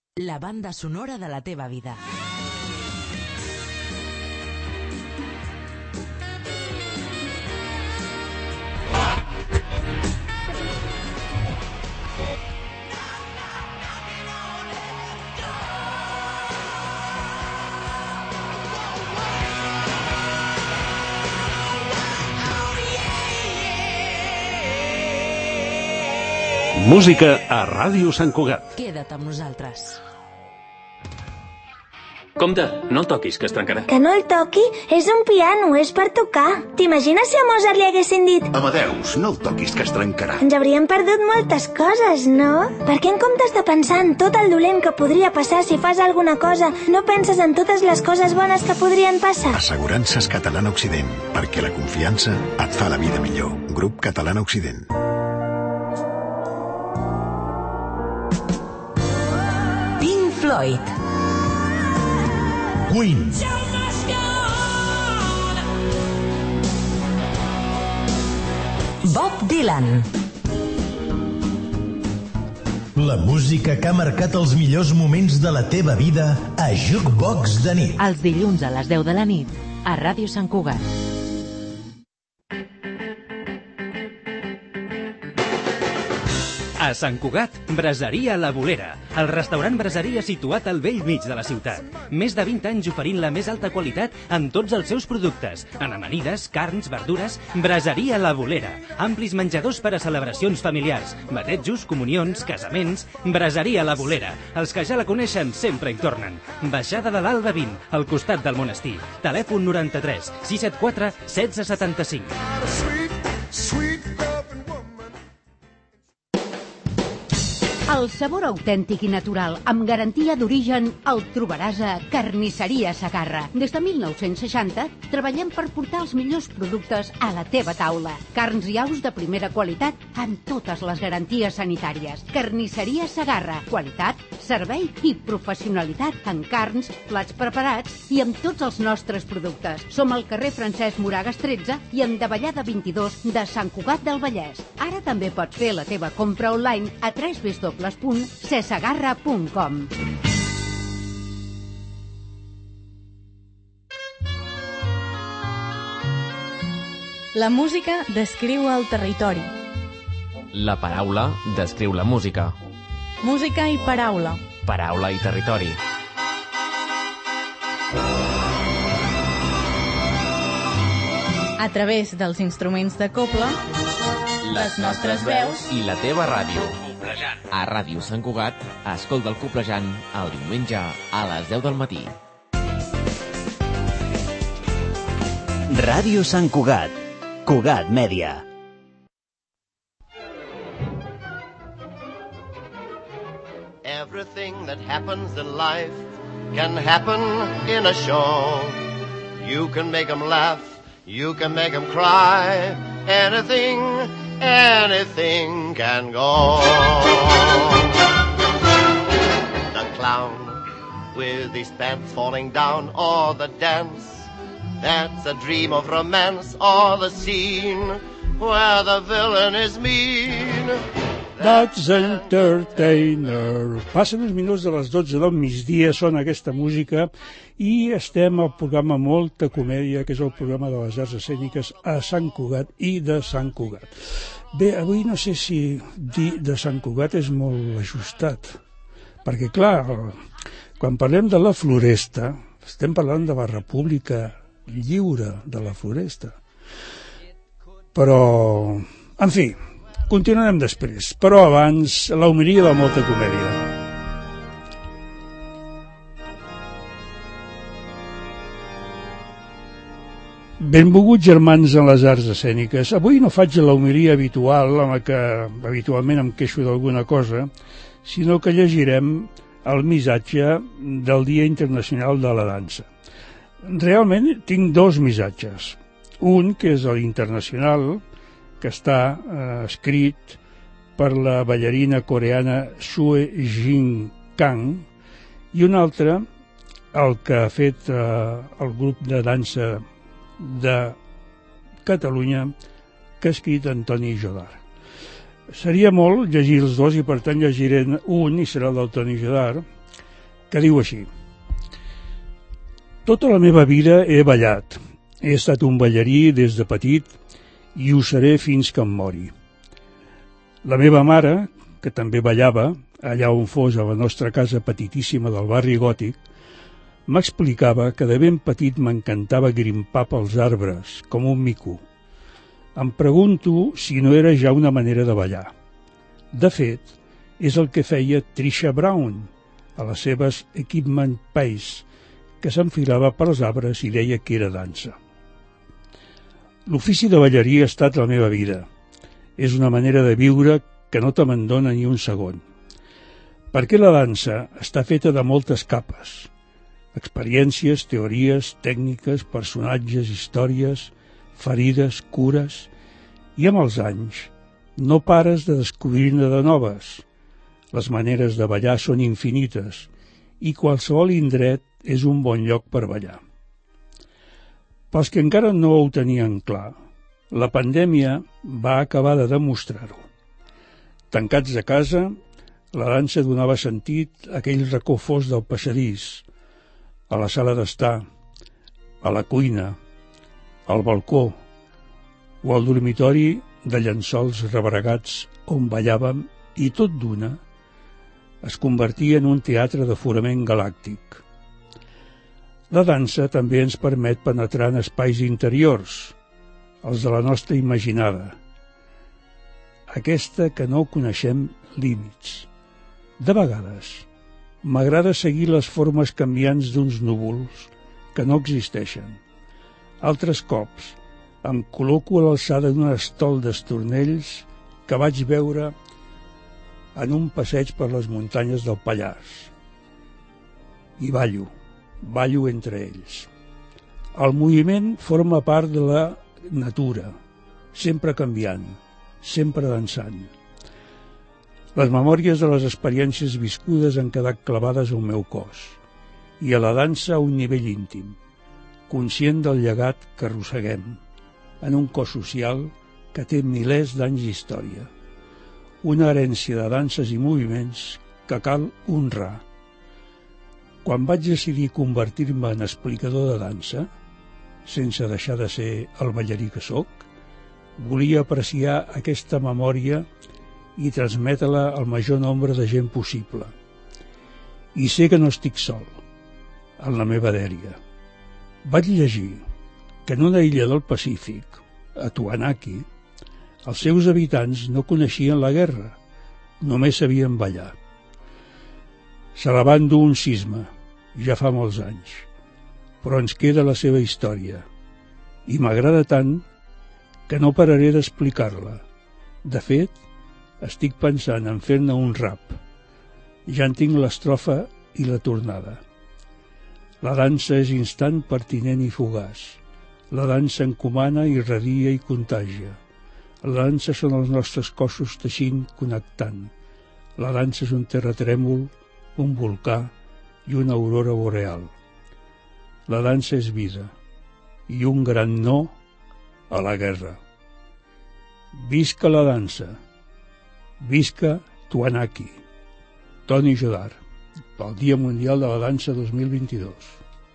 La banda sonora de la teva vida. Música a Ràdio Sant Cugat. Queda't amb nosaltres. Compte, no el toquis, que es trencarà. Que no el toqui? És un piano, és per tocar. T'imagines si a Mozart li haguessin dit Amadeus, no el toquis, que es trencarà. ens hauríem perdut moltes coses, no? Per què en comptes de pensar en tot el dolent que podria passar si fas alguna cosa, no penses en totes les coses bones que podrien passar? Assegurances Catalana Occident, perquè la confiança et fa la vida millor. Grup Catalana Occident. Pink Floyd. Queen. Bob Dylan. La música que ha marcat els millors moments de la teva vida a Jukebox de nit. Els dilluns a les 10 de la nit a Ràdio Sant Cugat. A Sant Cugat, Braseria La Bolera, el restaurant braseria situat al bell mig de la ciutat. Més de 20 anys oferint la més alta qualitat en tots els seus productes. En amanides, carns, verdures, Braseria La Bolera. Amplis menjadors per a celebracions familiars, batejos, comunions, casaments. Braseria La Bolera. Els que ja la coneixen sempre hi tornen. Baixada de l'Alba 20, al costat del monestir. Telèfon 93 674 1675. El sabor autèntic i natural, amb garantia d'origen, el trobaràs a Carnisseria Segarra. Des de 1960 treballem per portar els millors productes a la teva taula. Carns i aus de primera qualitat amb totes les garanties sanitàries. Carnisseria Segarra. Qualitat, servei i professionalitat en carns, plats preparats i amb tots els nostres productes. Som al carrer Francesc Moragas 13 i en Davallada 22 de Sant Cugat del Vallès. Ara també pots fer la teva compra online a www.cesegarra.com. La música descriu el territori. La paraula descriu la música. Música i paraula. Paraula i territori. A través dels instruments de cobla, les nostres veus i la teva ràdio. A Ràdio Sant Cugat, escolta el Coplejant el diumenge a les 10 del matí. Ràdio Sant Cugat. Cugat Mèdia. Everything that happens in life can happen in a show. You can make them laugh, you can make them cry. Anything can go. The clown with his pants falling down, or the dance that's a dream of romance, or the scene where the villain is mean. That's Entertainer. Passen els minuts de les 12 del migdia, sona aquesta música i estem al programa Molta Comèdia, que és el programa de les arts escèniques a Sant Cugat i de Sant Cugat. Bé, avui no sé si dir de Sant Cugat és molt ajustat, perquè clar, quan parlem de la Floresta, estem parlant de la República Lliure de la Floresta. Però, en fi, continuarem després, però abans la homilia de Molta Comèdia. Benvolguts germans en les arts escèniques. Avui no faig la homilia habitual, en la que habitualment em queixo d'alguna cosa, sinó que llegirem el missatge del Dia Internacional de la Dansa. Realment tinc dos missatges. Un, que és l'internacional, que està escrit per la ballarina coreana Sue Jin Kang, i un altre, el que ha fet el grup de dansa de Catalunya, que ha escrit Antoni Jodar. Seria molt llegir els dos i per tant llegiré un, i serà el del Toni Jodar, que diu així: tota la meva vida he ballat. He estat un ballarí des de petit i ho seré fins que em mori. La meva mare, que també ballava, allà on fos a la nostra casa petitíssima del barri gòtic, m'explicava que de ben petit m'encantava grimpar pels arbres, com un mico. Em pregunto si no era ja una manera de ballar. De fet, és el que feia Trisha Brown a les seves Equipment Pace, que s'enfilava pels arbres i deia que era dansa. L'ofici de ballarí ha estat la meva vida. És una manera de viure que no te m'endona ni un segon. Perquè la dansa està feta de moltes capes. Experiències, teories, tècniques, personatges, històries, ferides, cures... I amb els anys no pares de descobrir-ne de noves. Les maneres de ballar són infinites i qualsevol indret és un bon lloc per ballar. Pels que encara no ho tenien clar, la pandèmia va acabar de demostrar-ho. Tancats a casa, la dansa donava sentit a aquell racó fos del passadís, a la sala d'estar, a la cuina, al balcó o al dormitori de llençols rebregats on ballàvem i tot d'una es convertia en un teatre d'aforament galàctic. La dansa també ens permet penetrar en espais interiors, els de la nostra imaginada, aquesta que no coneixem límits. De vegades m'agrada seguir les formes canviants d'uns núvols que no existeixen. Altres cops em col·loco a l'alçada d'un estol d'estornells que vaig veure en un passeig per les muntanyes del Pallars. I ballo entre ells. El moviment forma part de la natura, sempre canviant, sempre dansant. Les memòries de les experiències viscudes han quedat clavades al meu cos i a la dansa a un nivell íntim, conscient del llegat que arrosseguem en un cos social que té milers d'anys d'història, una herència de danses i moviments que cal honrar. Quan vaig decidir convertir-me en explicador de dansa, sense deixar de ser el ballarí que sóc, volia apreciar aquesta memòria i transmetre-la al major nombre de gent possible. I sé que no estic sol, en la meva dèria. Vaig llegir que en una illa del Pacífic, a Tuanaki, els seus habitants no coneixien la guerra, només sabien ballar. Se la va endur un sisme, ja fa molts anys, però ens queda la seva història, i m'agrada tant que no pararé d'explicar-la. De fet, estic pensant en fer-ne un rap. Ja en tinc l'estrofa i la tornada. La dansa és instant, pertinent i fugaç. La dansa encomana, irradia i contàgia. La dansa són els nostres cossos teixint, connectant. La dansa és un terratrèmol, un volcà i una aurora boreal. La dansa és vida i un gran no a la guerra. Visca la dansa! Visca Tuanaki! Toni Jodar, pel Dia Mundial de la Dansa 2022.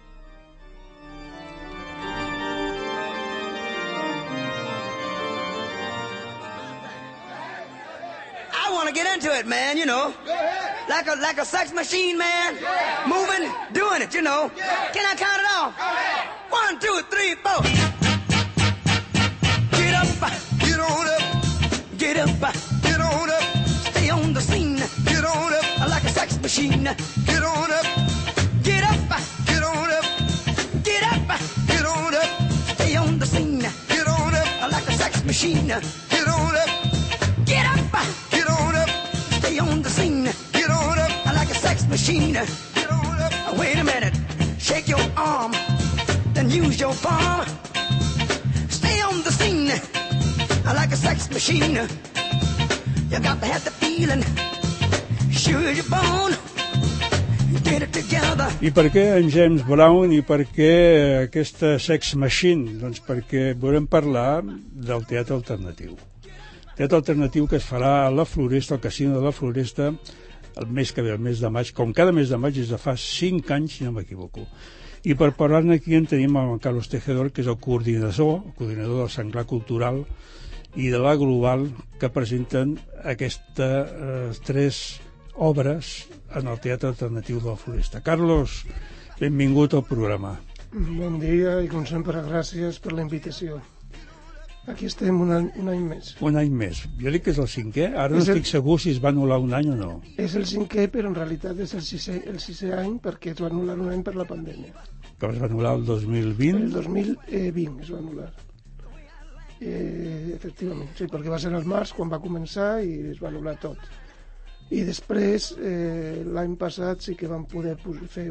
Get into it, man, you know. Like a sex machine, man. Moving, doing it, you know. Can I count it off? 1, 2, 3, 4. Get up, get on up. Get up, get on up. Stay on the scene. Get on up. Like a sex machine. Get on up. Get up, get on up. Get up, get on up. Stay on the scene. Get on up. Like a sex machine. Get on up. Get up, get on up. Stay on the scene. Get on up. I like a sex machine. Get on up. Wait a minute. Shake your arm. Then use your palm. Stay on the scene. I like a sex machine. You got to have the feeling. Sure you're born. Get it together. I per què en James Brown i per què aquesta sex machine? Doncs perquè volem parlar del teatre alternatiu. Teatre alternatiu que es farà a la Floresta, al Casino de la Floresta, el mes que ve, el mes de maig, com cada mes de maig és de fa 5 anys, si no m'equivoco. I per parlar-ne aquí en tenim el Carlos Tejedor, que és el coordinador del Senglar Cultural i de la Global, que presenten aquestes 3 obres en el Teatre Alternatiu de la Floresta. Carlos, benvingut al programa. Bon dia i, com sempre, gràcies per la invitació. Aquí estem un any més. Un any més. Jo dic que és el 5è, ara no estic segur si es va anul·lar un any o no. És el 5è, però en realitat és el 6è any perquè es va anul·lar un any per la pandèmia. Que es va anul·lar el 2020? El 2020 es va anul·lar. Efectivament, sí, perquè va ser el març quan va començar i es va anul·lar tot. I després, l'any passat sí que vam poder fer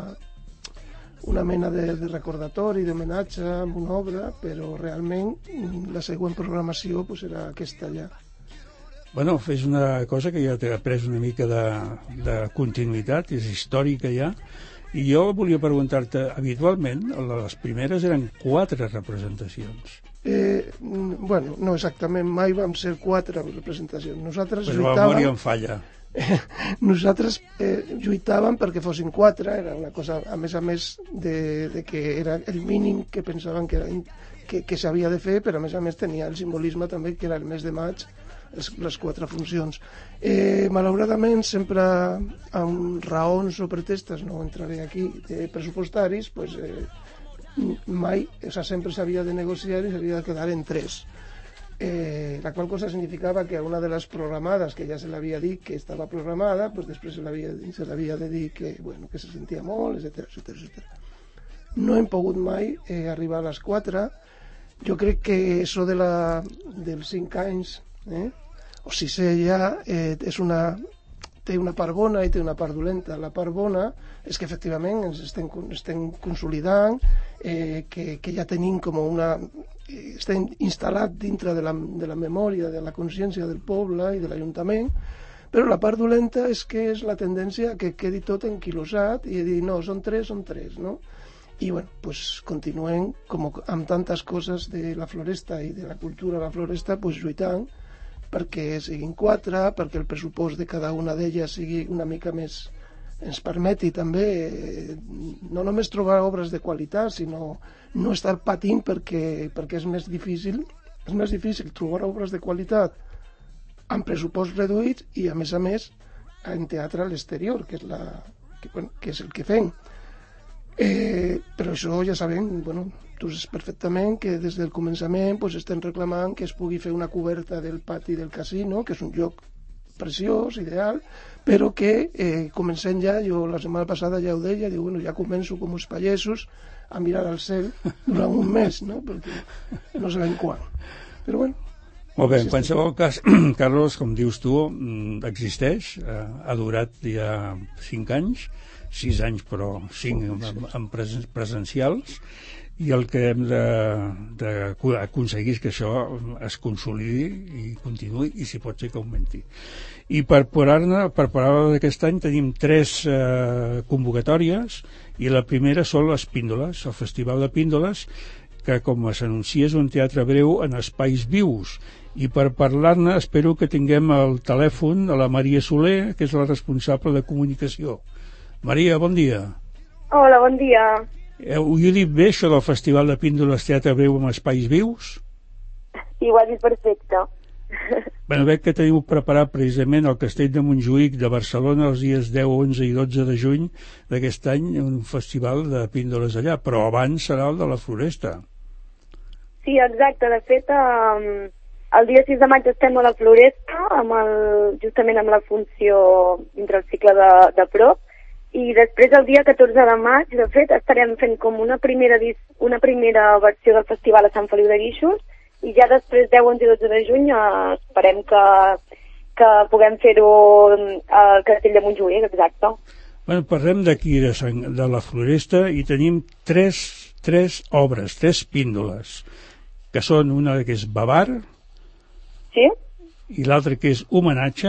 una mena de recordatori, d'homenatge amb una obra, però realment la següent programació era aquesta ja. Bueno, és una cosa que ja t'ha pres una mica de continuïtat, és històrica ja, i jo volia preguntar-te, habitualment, les primeres eren 4 representacions. Bueno, no exactament, mai vam ser 4 representacions. Nosaltres lluitàvem... Però la memòria em falla. Nosaltres lluitàvem perquè fossin 4, era una cosa a més de que era el mínim que pensaven que s'havia de fer, però a més tenia el simbolisme també que era el mes de maig, les 4 funcions. Malauradament, sempre amb raons o pretestes, no entraré aquí, pressupostaris, mai, sempre s'havia de negociar i s'havia de quedar en 3. La qual cosa significava que a una de les programades, que ja se l'havia dit que estava programada, després se l'havia de dir que se sentia molt, etc. No hem pogut mai arribar a les 4. Jo crec que això dels 5 anys, o 6è ja, té una part bona i té una part dolenta. La part bona és que efectivament ens estem consolidant, que ja tenim com estem instal·lat dintre de la memòria, de la consciència del poble i de l'Ajuntament, però la part dolenta és que és la tendència que quedi tot enquilosat i dir, no, són 3, no? I continuem, com amb tantes coses de la floresta i de la cultura de la floresta, lluitant perquè siguin 4, perquè el pressupost de cada una d'elles sigui una mica més, ens permeti també no només trobar obres de qualitat, sinó no estar patint perquè és més difícil trobar obres de qualitat amb pressupost reduïts i a més en teatre a l'exterior, que és el que fem. Però això ja sabem, tu saps perfectament que des del començament estem reclamant que es pugui fer una coberta del pati del casino, que és un lloc preciós, ideal, però que comencem ja, jo la setmana passada ja ho deia, ja començo com els pallesos a mirar al cel durant un mes, no? Perquè no sabem quan. Però molt bé, en qualsevol cas, Carlos, com dius tu, existeix, ha durat ja 5 anys, 6 anys però 5 en presencials, i el que hem d'aconseguir és que això es consolidi i continuï i si pot ser que augmenti. I per parlar d'aquest any tenim 3 convocatòries i la primera són les Píndoles, el Festival de Píndoles, que com s'anuncia és un teatre breu en espais vius, i per parlar-ne espero que tinguem al telèfon a la Maria Soler, que és la responsable de comunicació. Maria, bon dia. Hola, bon dia. Ho he dit bé, això del Festival de Píndoles Teatre Breu amb espais vius? Sí, ho has dit perfecte. Veig que teniu preparat precisament al Castell de Montjuïc de Barcelona els dies 10, 11 i 12 de juny d'aquest any un festival de píndoles allà, però abans serà el de la Floresta. Sí, exacte. De fet, el dia 6 de maig estem a la Floresta, justament amb la funció dintre el cicle de prop, i després el dia 14 de maig, de fet, estarem fent com una primera versió del festival a Sant Feliu de Guíxols, i ja després 10, 11 i 12 de juny esperem que puguem fer-ho al Castell de Montjuïc, exacte. Parlem d'aquí, de la Floresta, i tenim tres obres, 3 píndoles, que són una que és Bavar, sí? I l'altra que és Homenatge,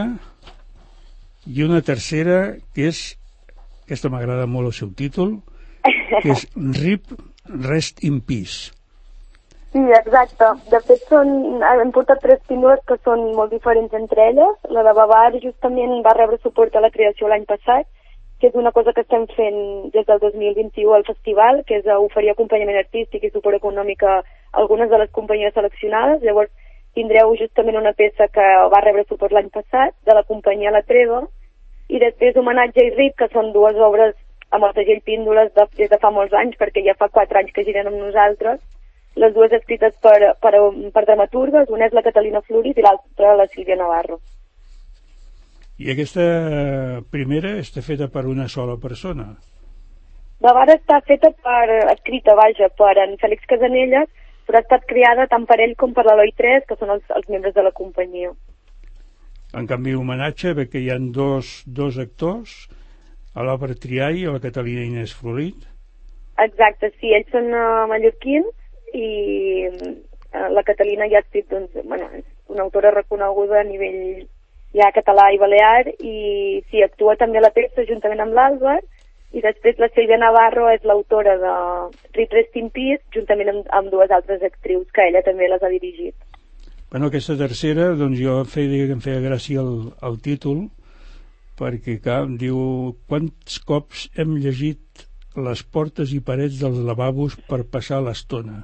i una tercera que és, aquesta m'agrada molt el seu títol, que és Rip Rest in Peace. Sí, exacte. De fet, hem portat 3 píndoles que són molt diferents entre elles. La de Bavar justament va rebre suport a la creació l'any passat, que és una cosa que estem fent des del 2021 al festival, que és oferir acompanyament artístic i suport econòmic a algunes de les companyies seleccionades. Llavors tindreu justament una peça que va rebre suport l'any passat, de la companyia La Treva, i després Homenatge i Rip, que són 2 obres amb el segell Píndoles des de fa molts anys, perquè ja fa 4 anys que giren amb nosaltres. Les 2 escrites per dramaturgues, una és la Catalina Florit i l'altra la Sílvia Navarro. I aquesta primera està feta per una sola persona? De vegades està feta escrita per en Fèlix Casanelles, però ha estat creada tant per ell com per l'Eloi Tres, que són els membres de la companyia. En canvi, Homenatge, ve que hi ha dos actors, l'Albert Triay i la Catalina Inés Florit. Exacte, sí, ells són mallorquins i la Catalina ja ha escrit, és una autora reconeguda a nivell ja català i balear, i sí, actua també a la peça juntament amb l'Àlvar, i després la Sílvia Navarro és l'autora de Rip Rest in Peace, juntament amb 2 altres actrius que ella també les ha dirigit. Bueno, aquesta tercera, doncs jo em feia gràcia el títol, perquè em diu: quants cops hem llegit les portes i parets dels lavabos per passar l'estona?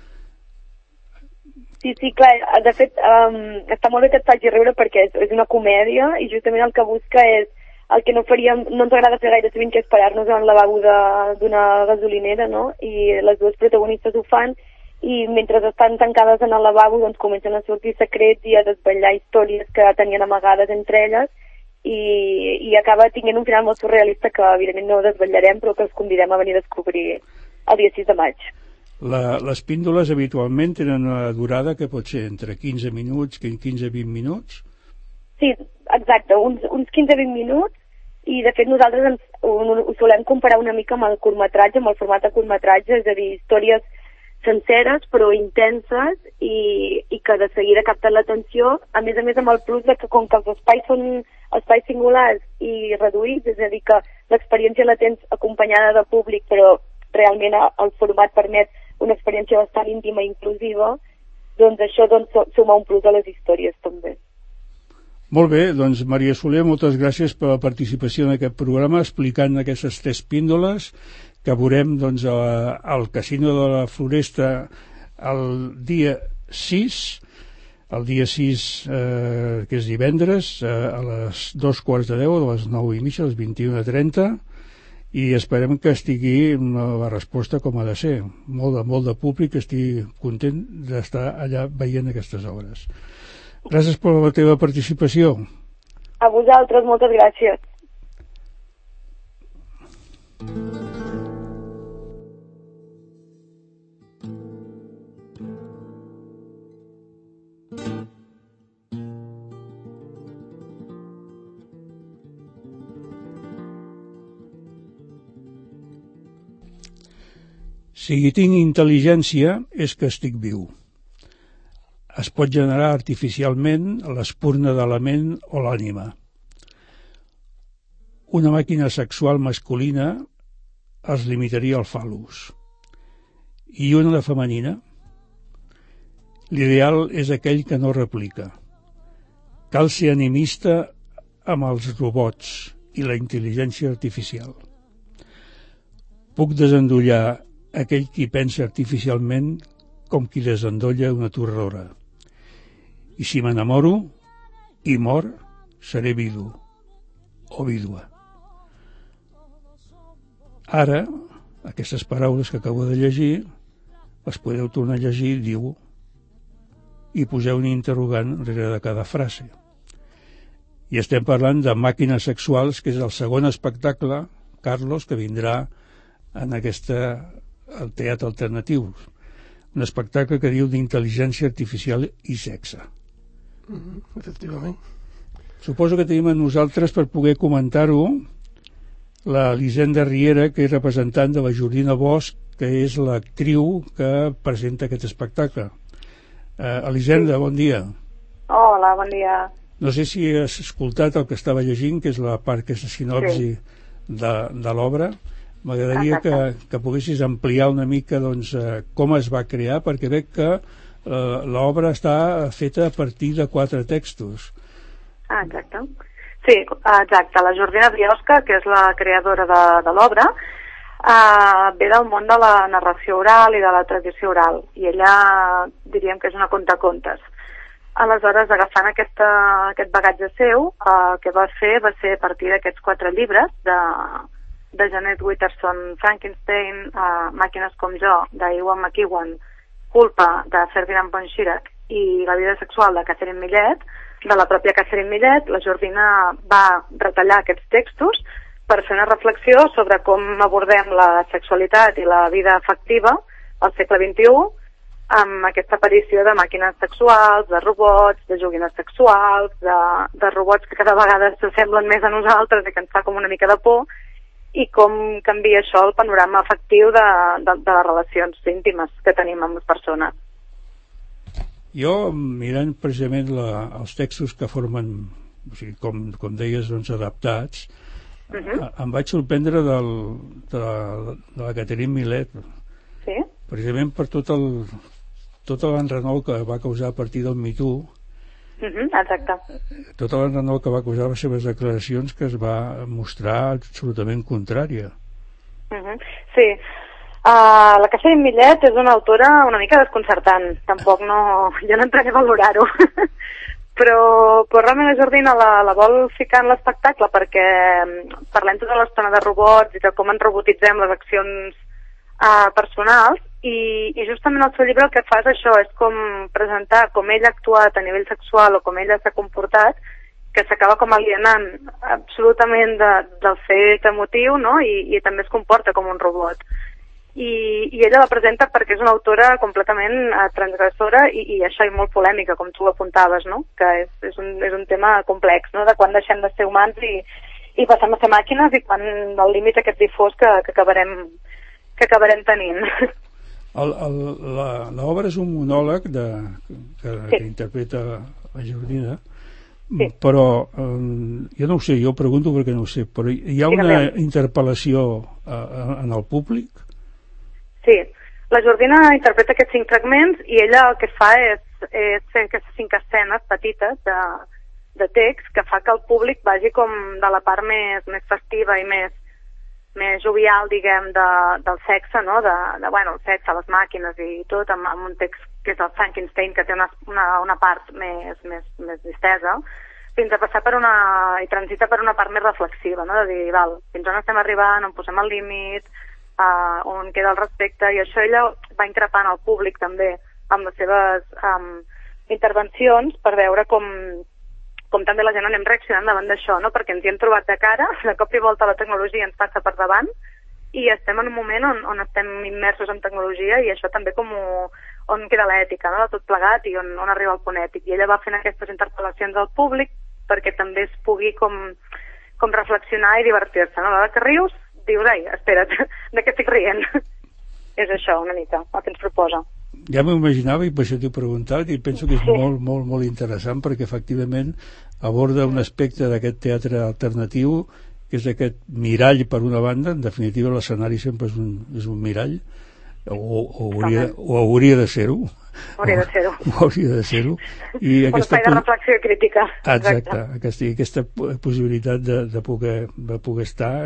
Sí, clar, de fet està molt bé que et faci riure perquè és una comèdia i justament el que busca és el que no ens agrada fer gaire sovint, que és parar-nos en el lavabo d'una gasolinera, no? I les 2 protagonistes ho fan, i mentre estan tancades en el lavabo doncs comencen a sortir secrets i a desvetllar històries que tenien amagades entre elles, i acaba tinguent un final molt surrealista que evidentment no desvetllarem, però que els convidem a venir a descobrir el dia 6 de maig. Les píndoles habitualment tenen una durada que pot ser entre 15 minuts, 15-20 minuts? Sí, exacte, uns 15-20 minuts, i de fet nosaltres ho solem comparar una mica amb el curtmetratge, amb el format de curtmetratge, és a dir, històries senceres però intenses i que de seguida capten l'atenció, a més amb el plus de que com que els espais són espais singulars i reduïts, és a dir, que l'experiència la tens acompanyada de públic, però realment el format permet una experiència bastant íntima i inclusiva, doncs això suma un plus a les històries també. Molt bé, doncs Maria Soler, moltes gràcies per la participació en aquest programa explicant aquestes 3 píndoles que veurem doncs, al Casino de la Floresta el dia 6, que és divendres, a les 2:15, de les 9:30 a les 21:30, i esperem que estigui la resposta com ha de ser. Molt de públic, estic content d'estar allà veient aquestes obres. Gràcies per la teva participació. A vosaltres, moltes gràcies. Si tinc intel·ligència és que estic viu. Es pot generar artificialment l'espurna de la ment o l'ànima. Una màquina sexual masculina es limitaria al fal·lus. I una de femenina? L'ideal és aquell que no replica. Cal ser animista amb els robots i la intel·ligència artificial. Puc desendollar aquell qui pensa artificialment com qui desendolla una torradora. I si m'enamoro i mor, seré vidu o vídua. Ara, aquestes paraules que acabo de llegir, les podeu tornar a llegir, diu, i poseu un interrogant darrere de cada frase. I estem parlant de Màquines sexuals, que és el segon espectacle, Carlos, que vindrà en al Teatre Alternatiu. Un espectacle que diu d'intel·ligència artificial i sexe. Efectivament. Suposo que tenim a nosaltres per poder comentar-ho l'Elisenda Riera, que és representant de la Jordina Bosch, que és l'actriu que presenta aquest espectacle. Elisenda, bon dia. Hola, bon dia. No sé si has escoltat el que estava llegint, que és la part que és la sinopsi de l'obra. M'agradaria que poguessis ampliar una mica doncs, com es va crear, perquè veig que l'obra està feta a partir de 4 textos. Exacte. Sí, exacte. La Jordina Biosca, que és la creadora de l'obra, ve del món de la narració oral i de la tradició oral, i ella diríem que és una contacontes. Aleshores, agafant aquest bagatge seu, el que va fer va ser a partir d'aquests 4 llibres de Janet Watterson, Frankenstein, Màquines com jo, d'Ewan McEwan, Culpa, de Ferdinand von Schirach, i La vida sexual, de Catherine Millet, de la pròpia Catherine Millet. La Jordina va retallar aquests textos per fer una reflexió sobre com abordem la sexualitat i la vida afectiva al segle XXI, amb aquesta aparició de màquines sexuals, de robots, de joguines sexuals, de robots que cada vegada s'assemblen més a nosaltres i que ens fa com una mica de por, i com canvia això el panorama afectiu de les relacions íntimes que tenim amb les persones. Jo, mirant precisament els textos que formen, o sigui, com deies, doncs, adaptats, em vaig sorprendre de la Catherine Millet, precisament per tot l'enrenou que va causar a partir del Me Too. Exacte. Tota l'enrenou que va causar les seves declaracions, que es va mostrar absolutament contrària. Sí. La Catherine Millet és una autora una mica desconcertant. Tampoc jo no entraré a valorar-ho. però realment la Jordina la vol ficar en l'espectacle perquè parlem tota l'estona de robots i de com ens robotitzem les accions personals, i justament el seu llibre el que fa és això, és com presentar com ell ha actuat a nivell sexual o com ella s'ha comportat, que s'acaba com alienant absolutament del fet emotiu, no? I també es comporta com un robot. I ella la presenta perquè és una autora completament transgressora i això, i molt polèmica, com tu apuntaves, no? Que és un tema complex, no? De quan deixem de ser humans i passem a ser màquines, i quan el límit aquest difós que acabarem tenint. L'obra és un monòleg que interpreta la Jordina, però jo no ho sé, jo pregunto perquè no ho sé, però hi ha una interpel·lació en el públic? Sí, la Jordina interpreta aquests 5 fragments i ella el que fa és fer aquestes 5 escenes petites de text que fa que el públic vagi com de la part més festiva i més jovial, diguem, del sexe, no? Bueno, el sexe, les màquines i tot, amb un text que és el Frankenstein, que té una part més distesa, fins a passar i transita per una part més reflexiva, no? De dir, val, fins on estem arribant, on posem el límit, on queda el respecte, i això ella va increpant al públic també amb les seves intervencions per veure com també la gent anem reaccionant davant d'això, no? Perquè ens hi hem trobat de cara, de cop i volta la tecnologia ens passa per davant i estem en un moment on estem immersos en tecnologia, i això també com on queda l'ètica, no? De tot plegat, i on arriba el punt ètic. I ella va fent aquestes interpel·lacions al públic perquè també es pugui com reflexionar i divertir-se, no? A l'hora que rius, dius, ai, espera't, de què estic rient? És això, una mica, el que ens proposa. Ja m'ho imaginava i per això t'he preguntat, i penso que és molt, molt, molt interessant, perquè efectivament aborda un aspecte d'aquest teatre alternatiu, que és aquest mirall per una banda. En definitiva l'escenari sempre és un mirall, o hauria de ser-ho. Hauria de ser-ho. I un espai de reflexió crítica. Exacte. Aquesta possibilitat de poder estar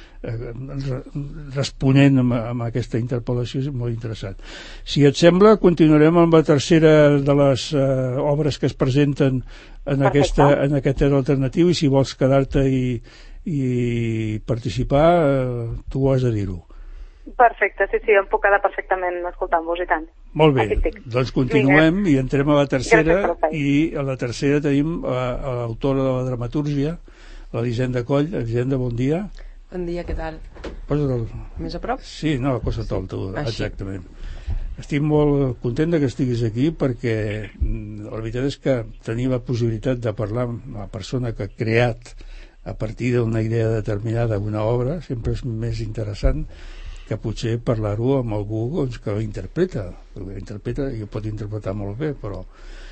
responent amb aquesta interpel·lació és molt interessant. Si et sembla, continuarem amb la tercera de les obres que es presenten en aquest teatre alternatiu, i si vols quedar-te i participar, tu ho has de dir-ho. Perfecte, sí, em puc quedar perfectament escoltant-vos, i tant. Molt bé, doncs continuem i entrem a la tercera, i a la tercera tenim l'autora de la dramatúrgia, l'Elisenda Coll. Elisenda, bon dia. Bon dia, què tal? Posa't més a prop? Sí, no, posa't tu, exactament. Estic molt content que estiguis aquí, perquè la veritat és que tenir la possibilitat de parlar amb la persona que ha creat a partir d'una idea determinada una obra sempre és més interessant que potser parlar-ho amb algú que ho interpreta, i ho pot interpretar molt bé, però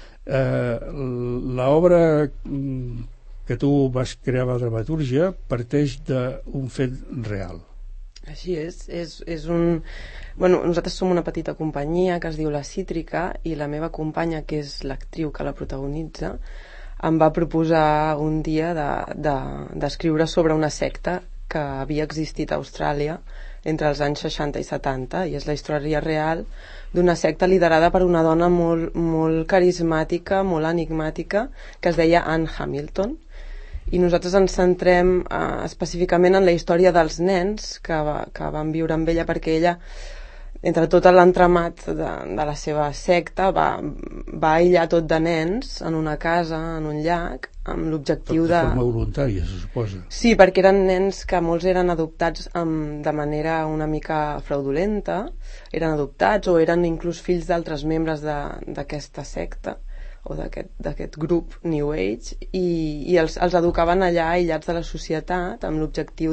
l'obra que tu vas crear, la dramatúrgia, parteix d'un fet real. Així és un... Bueno, nosaltres som una petita companyia que es diu La Cítrica i la meva companya, que és l'actriu que la protagonitza, em va proposar un dia d'escriure sobre una secta que havia existit a Austràlia entre els anys 60 i 70, i és la història real d'una secta liderada per una dona molt, molt carismàtica, molt enigmàtica, que es deia Anne Hamilton. I nosaltres ens centrem específicament en la història dels nens que van viure amb ella, perquè ella, entre tot l'entramat de la seva secta, va aïllar tot de nens en una casa, en un llac, amb l'objectiu de forma voluntària, se suposa. Sí, perquè eren nens que molts eren adoptats de manera una mica fraudulenta, eren adoptats o eren inclús fills d'altres membres d'aquesta secta o d'aquest grup New Age, i els educaven allà aïllats de la societat amb l'objectiu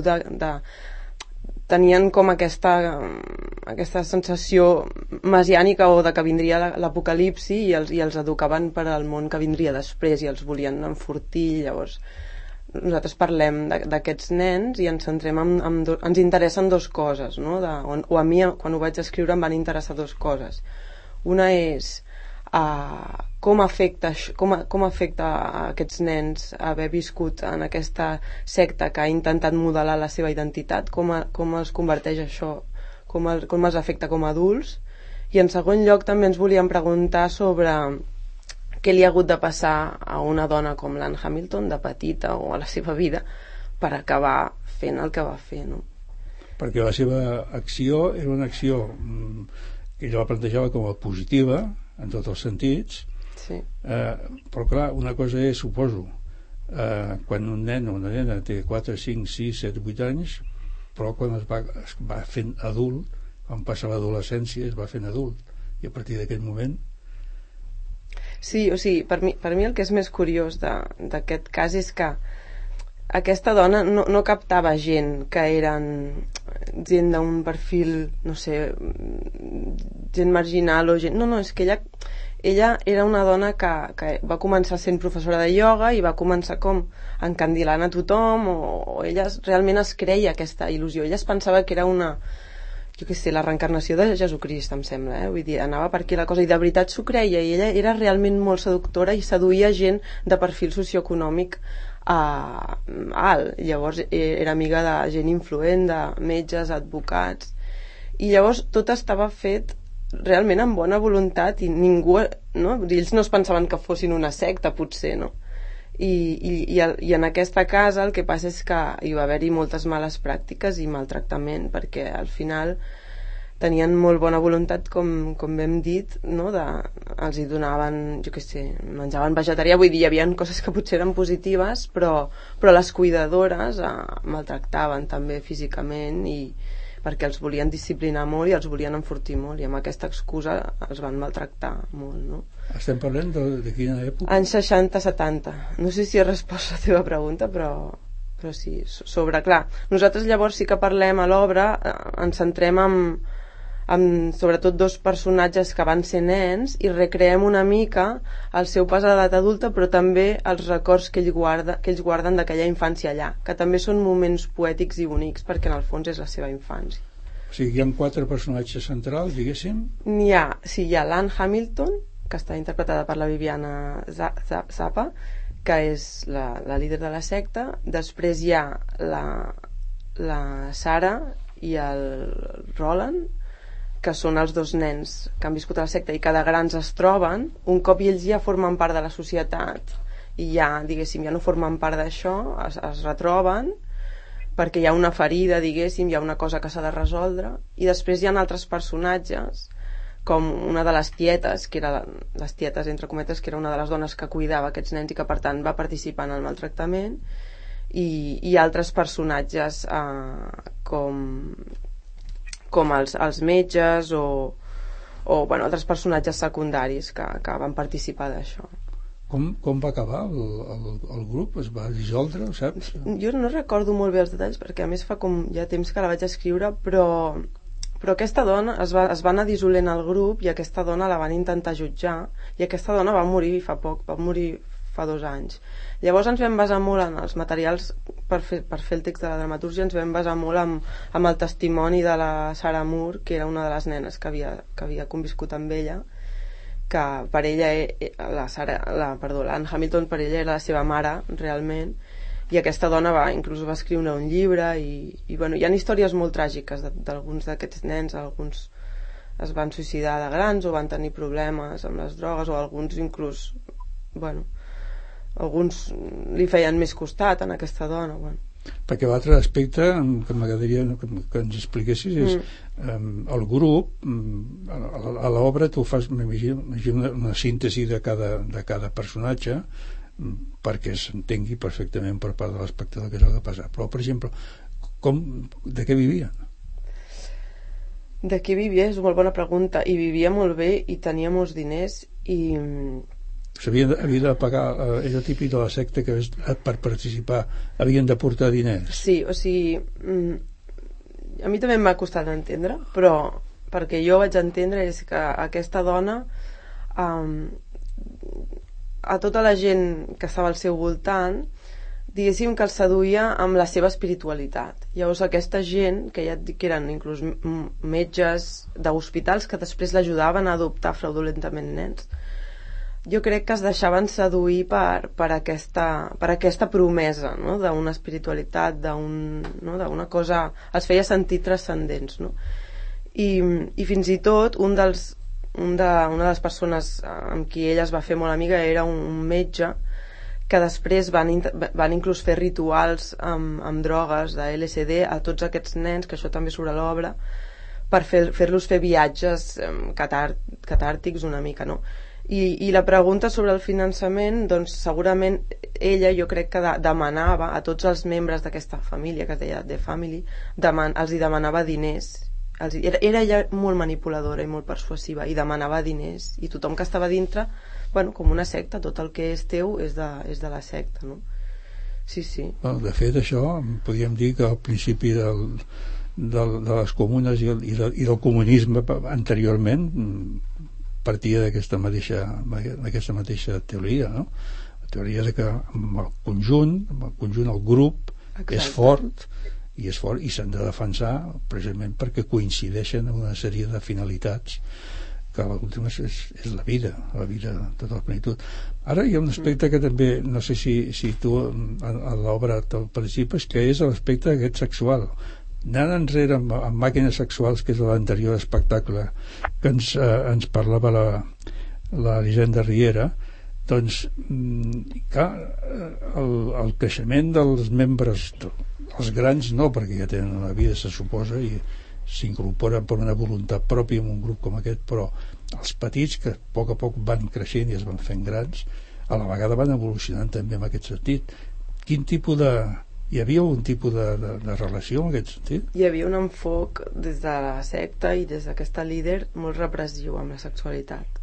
tenien com aquesta sensació messiànica o de que vindria l'apocalipsi, i els educaven per al món que vindria després i els volien enfortir. Llavors nosaltres parlem d'aquests nens i ens centrem ens interessen dues coses, no? O a mi quan ho vaig escriure em van interessar dues coses. Una és com afecta a aquests nens haver viscut en aquesta secta que ha intentat modelar la seva identitat, com els converteix això, com els afecta com a adults. I en segon lloc també ens volíem preguntar sobre què li ha hagut de passar a una dona com l'Anne Hamilton de petita o a la seva vida per acabar fent el que va fer, no? Perquè la seva acció era una acció que ella la plantejava com a positiva en tots els sentits, sí. Però clar, una cosa és, suposo, quan un nen o una nena té 4, 5, 6, 7, 8 anys, però quan es va fent adult, quan passa l'adolescència es va fent adult, i a partir d'aquest moment... Sí, o sigui, per mi el que és més curiós d'aquest cas és que aquesta dona no captava gent que eren gent d'un perfil, no sé, gent marginal o gent... No, és que ella era una dona que va començar sent professora de ioga i va començar com encandilant a tothom, o ella realment es creia aquesta il·lusió. Ella es pensava que era una... jo què sé, la reencarnació de Jesucrist, em sembla, vull dir, anava per aquí la cosa, i de veritat s'ho creia, i ella era realment molt seductora i seduïa gent de perfil socioeconòmic alt. Llavors era amiga de gent influent, de metges, advocats, i llavors tot estava fet realment amb bona voluntat, i ningú, no? Ells no es pensaven que fossin una secta, potser, no? I en aquesta casa el que passa és que hi va haver-hi moltes males pràctiques i maltractament, perquè al final tenien molt bona voluntat, com hem dit, no? Els hi donaven, jo què sé, menjaven vegetarià, vull dir, hi havia coses que potser eren positives, però les cuidadores maltractaven també físicament, i perquè els volien disciplinar molt i els volien enfortir molt, i amb aquesta excusa els van maltractar molt, no? Estem parlant de quina època? Anys 60-70. No sé si he respost la teva pregunta, però sí, clar, nosaltres llavors sí que parlem a l'obra, ens centrem amb sobretot dos personatges que van ser nens i recreem una mica el seu pas a l'edat adulta, però també els records que ells guarden d'aquella infància allà, que també són moments poètics i bonics, perquè en el fons és la seva infància. O sigui, hi ha 4 personatges centrals, diguéssim? Hi ha l'Anne Hamilton, que està interpretada per la Viviana Zappa, que és la líder de la secta. Després hi ha la Sarah i el Roland, que són els dos nens que han viscut a la secta i que de grans es troben, un cop ells ja formen part de la societat i ja, diguéssim, ja no formen part d'això, es retroben perquè hi ha una ferida, diguéssim, hi ha una cosa que s'ha de resoldre, i després hi ha altres personatges, com una de les tietes, que era les tietes entre cometes, que era una de les dones que cuidava aquests nens i que per tant va participar en el maltractament, i altres personatges com els metges o altres personatges secundaris que van participar d'això. Com va acabar el grup? Es va dissoldre, ho saps? Jo no recordo molt bé els detalls, perquè a més fa com ja temps que la vaig escriure, però aquesta dona es va anar dissolent el grup, i aquesta dona la van intentar jutjar, i aquesta dona va morir fa poc, va morir fa 2 anys. Llavors ens vam basar molt en els materials per fer el text de la dramatúrgia, ens vam basar molt amb el testimoni de la Sarah Moore, que era una de les nenes que havia conviscut amb ella, que per ella l'Anne Hamilton per ella era la seva mare realment, i aquesta dona inclús va escriure un llibre i bueno, hi ha històries molt tràgiques d'alguns d'aquests nens. Alguns es van suïcidar de grans o van tenir problemes amb les drogues, o alguns inclús, bueno, alguns li feien més costat en aquesta dona. Bueno. Perquè l'altre aspecte que m'agradaria que ens expliquessis és el grup, a l'obra tu fas, m'imagino, una síntesi de cada personatge perquè s'entengui perfectament per part de l'espectador què és el que passa. Però, per exemple, de què vivien? De què vivia? És una molt bona pregunta. I vivia molt bé i tenia molts diners i... Havia de pagar, era típic de la secta que per participar havien de portar diners. Sí, o sigui, a mi també m'ha costat d'entendre, però perquè jo vaig entendre és que aquesta dona a tota la gent que estava al seu voltant, diguéssim que els seduïa amb la seva espiritualitat. Llavors aquesta gent, que ja et dic que eren inclús metges d'hospitals que després l'ajudaven a adoptar fraudulentament nens, jo crec que es deixaven seduir per aquesta promesa, no? D'una espiritualitat, d'una cosa, els feia sentir transcendents, no? I fins i tot una de les persones amb qui ella es va fer molt amiga era un metge que després van inclús fer rituals amb drogues de LSD a tots aquests nens, que això també surt a l'obra, per fer-los fer viatges catàrtics una mica, no? I la pregunta sobre el finançament, doncs segurament ella, jo crec que demanava a tots els membres d'aquesta família, que es deia The Family, els hi demanava diners. Era ella molt manipuladora i molt persuasiva i demanava diners, i tothom que estava dintre, bueno, com una secta, tot el que és teu és de la secta, no? Sí. De fet, això podríem dir que al principi de les comunes i del comunisme anteriorment partia d'aquesta mateixa teoria, no? La teoria de que el conjunt, el grup, és fort i s'han de defensar precisament perquè coincideixen en una sèrie de finalitats que l'última és la vida tota la plenitud. Ara hi ha un aspecte que també, no sé si tu a l'obra te'l participes, que és l'aspecte aquest sexual. Anant enrere amb màquines sexuals, que és l'anterior espectacle que ens parlava la Elisenda Riera, doncs clar, el creixement dels membres, els grans no, perquè ja tenen una vida, se suposa, i s'incorporen per una voluntat pròpia en un grup com aquest, però els petits, que a poc van creixent i es van fent grans, a la vegada van evolucionant també en aquest sentit. Hi havia un tipus de relació en aquest sentit? Hi havia un enfoc des de la secta i des d'aquesta líder molt repressiu amb la sexualitat.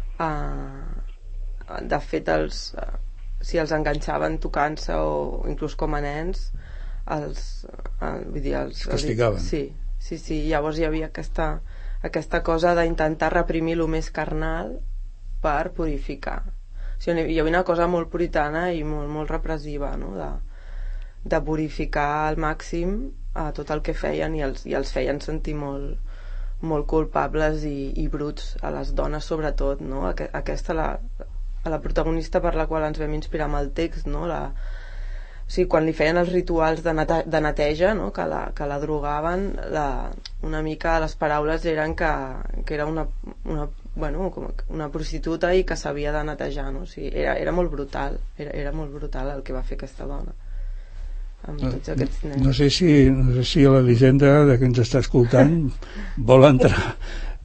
De fet, si els enganxaven tocant-se o inclús com a nens, els castigaven. Sí, llavors hi havia aquesta cosa d'intentar reprimir el més carnal per purificar. O sigui, hi havia una cosa molt puritana i molt repressiva, no? De purificar al màxim a tot el que feien i els feien sentir molt culpables i bruts a les dones sobretot, no? Aquesta la protagonista per la qual ens vam inspirar amb el text, no? O sigui, quan li feien els rituals de neteja, no? que la drogaven, una mica les paraules eren que era una prostituta i que s'havia de netejar, no? O sigui, era molt brutal, era molt brutal el que va fer aquesta dona amb tots aquests nens. No sé si l'Elisenda, que ens està escoltant, vol entrar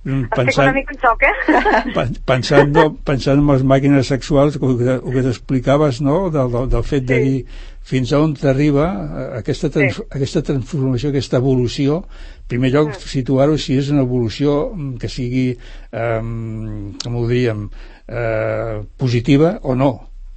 pensant en les màquines sexuals, el que t'explicaves, no? Del fet de dir fins a on t'arriba aquesta transformació, aquesta evolució. En primer lloc, situar-ho si és una evolució que sigui, com ho diríem, positiva o no.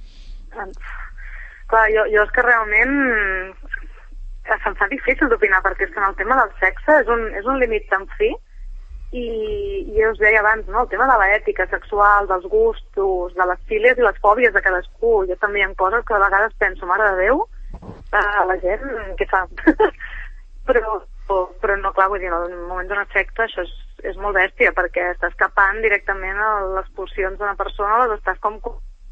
Clar, jo és que realment se'm fa difícil d'opinar, perquè és que en el tema del sexe és un límit tan fi I ja us deia abans, no? El tema de l'ètica sexual, dels gustos, de les fílies i les fòbies de cadascú. Jo també hi ha coses que de vegades penso, mare de Déu, la gent, què fa? però no, clar, vull dir, en el moment d'un afecte això és molt bèstia, perquè estàs capant directament a les pulsions d'una persona, les estàs com...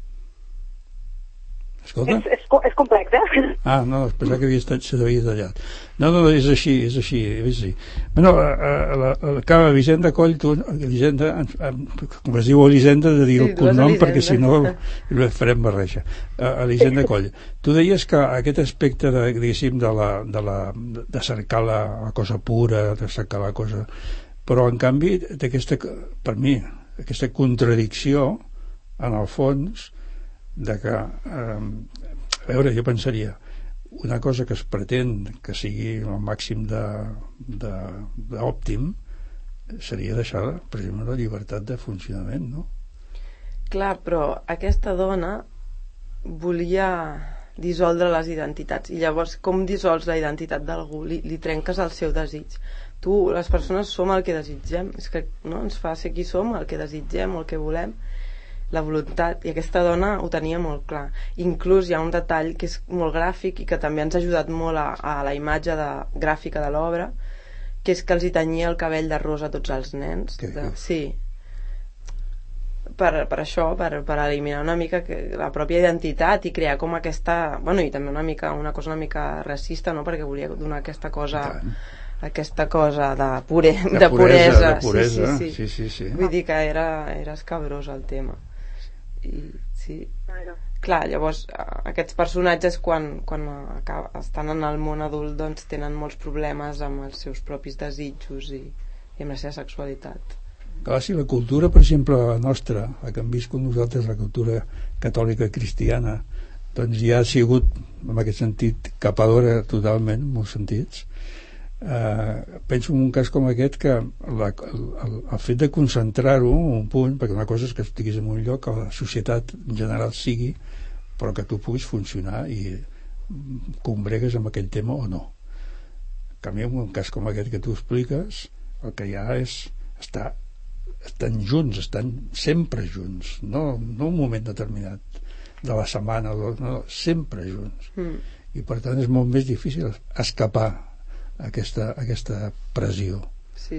Escolta? És complex, Ah, no, pensava que s'havia tallat. No, és així. Bueno, acaba Elisenda Coll, tu, Elisenda, com es diu Elisenda, de dir el cognom, perquè si no farem barreja. Elisenda Coll, tu deies que aquest aspecte, diguéssim, de cercar la cosa pura, de cercar la cosa... Però, en canvi, per mi, aquesta contradicció, en el fons, de que, a veure, jo pensaria, una cosa que es pretén que sigui el màxim d'òptim seria deixar, per exemple, la llibertat de funcionament, no? Clar, però aquesta dona volia dissoldre les identitats, i llavors com dissols la identitat d'algú? Li trenques el seu desig. Tu, les persones som el que desitgem, és que no ens fa ser qui som, el que desitgem, el que volem, la voluntat, i aquesta dona ho tenia molt clar. Inclús hi ha un detall que és molt gràfic i que també ens ha ajudat molt a la imatge gràfica de l'obra, que és que els hi tenyia el cabell de rosa a tots els nens. Sí. Per això, per eliminar una mica la pròpia identitat i crear com aquesta... Bueno, i també una cosa una mica racista, no? Perquè volia donar aquesta cosa de puresa. Sí. Vull dir que era escabrós el tema. I, sí. Clar, llavors aquests personatges quan estan en el món adult doncs tenen molts problemes amb els seus propis desitjos i amb la seva sexualitat. Clar, si la cultura, per exemple, la nostra, la que hem viscut nosaltres, la cultura catòlica cristiana, doncs ja ha sigut, en aquest sentit, capadora totalment, en molts sentits. Penso en un cas com aquest que el fet de concentrar-ho en un punt, perquè una cosa és que estiguis en un lloc que la societat en general sigui, però que tu puguis funcionar i combregues amb aquell tema o no. En canvi, en un cas com aquest que tu expliques, el que hi ha és estan junts, estan sempre junts, no un moment determinat de la setmana, no, sempre junts. I per tant és molt més difícil escapar aquesta pressió. Sí,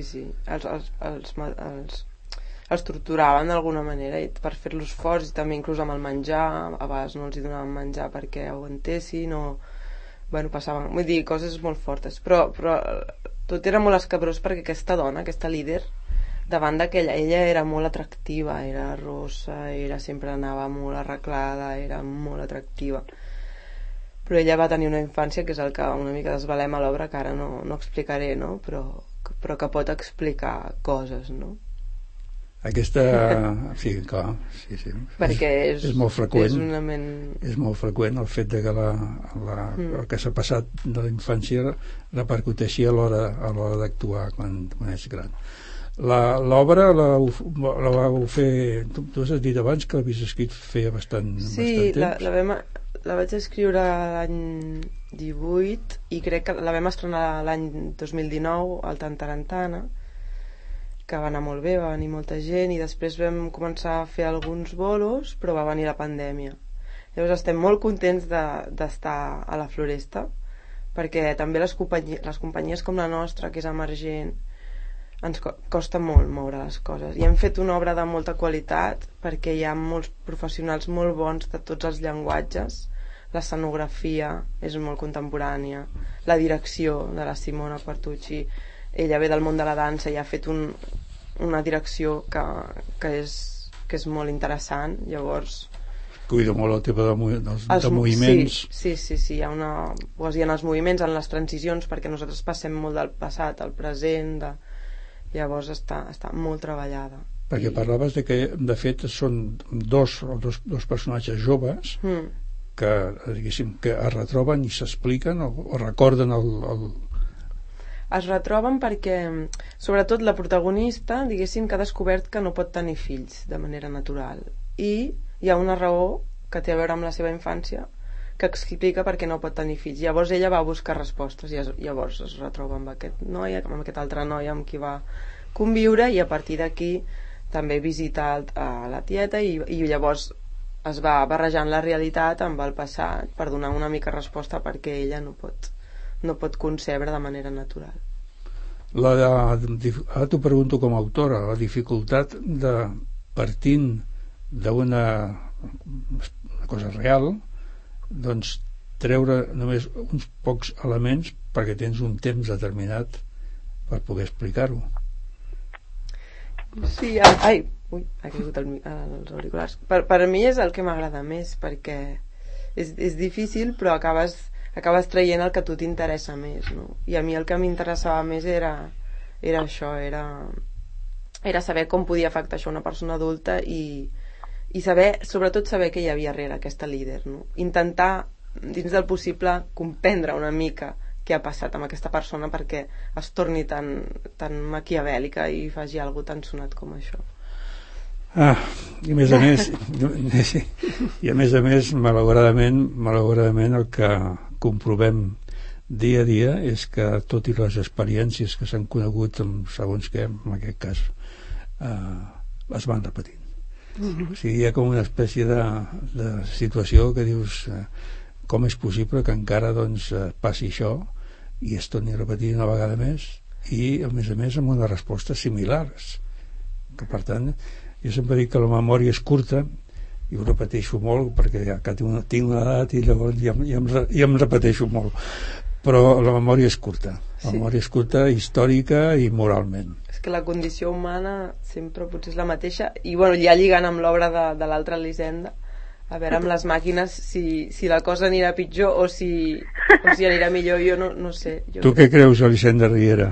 els torturaven d'alguna manera i per fer-los forts, i també inclús amb el menjar, a vegades no els hi donaven menjar perquè aguantessin o passaven, vull dir, coses molt fortes, però tot era molt escabrós perquè aquesta dona, aquesta líder, davant d'aquella, ella era molt atractiva, era rossa, sempre anava molt arreglada, era molt atractiva. Però ella va tenir una infància que és el que una mica desvalem a l'obra, que ara no explicaré, no? Però que pot explicar coses, no? Aquesta... sí, clar, sí. Perquè és molt freqüent. És una ment... És molt freqüent el fet de que el que s'ha passat de la infància repercuteixi a l'hora d'actuar quan és gran. L'obra la vau fer... Tu has dit abans que l'havies escrit feia bastant temps. Sí, la vaig escriure l'any 18 i crec que la vam estrenar l'any 2019 al Tantarantana, que va anar molt bé, va venir molta gent, i després vam començar a fer alguns bolos, però va venir la pandèmia. Llavors estem molt contents d'estar a la Floresta, perquè també les companyies com la nostra, que és emergent, ens costa molt moure les coses, i hem fet una obra de molta qualitat perquè hi ha molts professionals molt bons de tots els llenguatges. L'escenografia és molt contemporània, la direcció de la Simona Quartucci, ella ve del món de la dansa i ha fet una direcció que és molt interessant. Llavors cuida molt el tema de moviments. Sí, hi ha una poesia en els moviments, en les transicions, perquè nosaltres passem molt del passat al present, llavors està molt treballada. Perquè parlaves de que de fet són dos personatges joves que, diguéssim, que es retroben i s'expliquen o recorden es retroben perquè sobretot la protagonista, diguéssim, que ha descobert que no pot tenir fills de manera natural, i hi ha una raó que té a veure amb la seva infància, que explica per què no pot tenir fills. Llavors ella va buscar respostes i llavors es retroba amb aquest noi, amb aquest altre noi amb qui va conviure, i a partir d'aquí també visita a la tieta i llavors es va barrejant la realitat amb el passat per donar una mica resposta perquè ella no pot concebre de manera natural. Ara t'ho pregunto com a autora, la dificultat de, partint d'una cosa real, doncs treure només uns pocs elements perquè tens un temps determinat per poder explicar-ho. Sí, ha caigut els auriculars. Per mi és el que m'agrada més, perquè és difícil, però acabes traient el que a tu t'interessa més, no? I a mi el que m'interessava més era això, era saber com podia afectar això a una persona adulta i sobretot saber què hi havia darrere aquesta líder, no? Intentar, dins del possible, comprendre una mica què ha passat amb aquesta persona perquè es torni tan maquiavèlica i faci alguna tan sonat com això. I a més a més malauradament el que comprovem dia a dia és que tot i les experiències que s'han conegut segons què, en aquest cas les van repetint. O sigui, hi ha com una espècie de situació que dius com és possible que encara passi això i es torni a repetir una vegada més i a més amb unes respostes similars, que per tant jo sempre dic que la memòria és curta i ho repeteixo molt perquè ja tinc una edat i llavors ja em repeteixo molt, però la memòria és curta, la memòria és curta històrica i moralment. És que la condició humana sempre potser és la mateixa i bueno, ja lligant amb l'obra de l'altra Elisenda, a veure amb les màquines si la cosa anirà pitjor o si anirà millor, jo no sé. Tu què creus, Elisenda Riera?